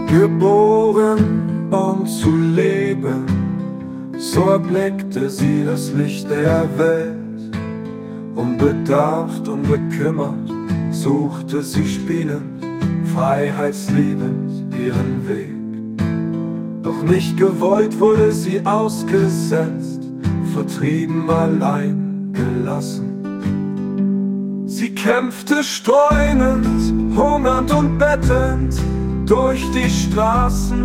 Geboren, um zu leben, so erblickte sie das Licht der Welt. Unbedarft, unbekümmert, suchte sie spielend, freiheitsliebend ihren Weg. Doch nicht gewollt wurde sie ausgesetzt, vertrieben, allein gelassen. Sie kämpfte streunend, hungernd und bettelnd durch die Straßen.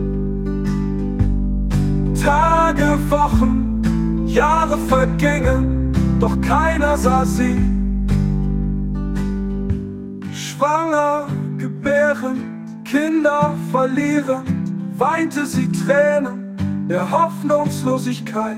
Tage, Wochen, Jahre vergingen, doch keiner sah sie. Schwanger, gebärend, Kinder verlierend, weinte sie Tränen der Hoffnungslosigkeit.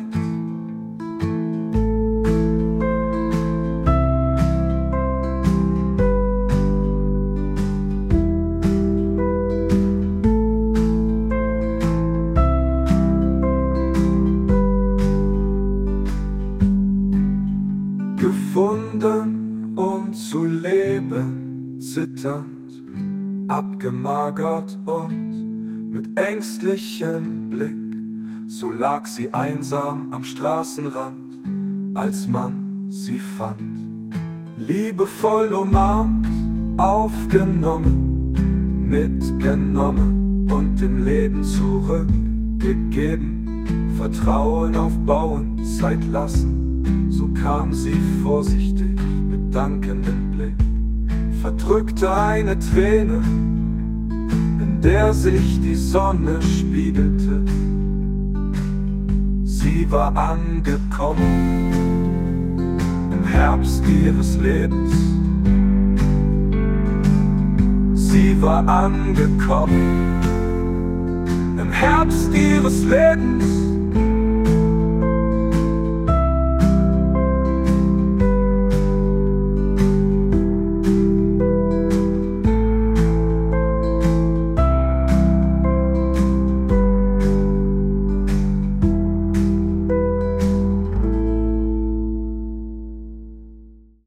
Gefunden, um zu leben, zitternd, abgemagert und mit ängstlichem Blick, so lag sie einsam am Straßenrand, als man sie fand. Liebevoll umarmt, aufgenommen, mitgenommen und dem Leben zurückgegeben. Vertrauen aufbauen, Zeit lassen, so kam sie vorsichtig mit dankendem Blick, verdrückte eine Träne, in der sich die Sonne spiegelte. Sie war angekommen im Herbst ihres Lebens. Sie war angekommen im Herbst ihres Lebens.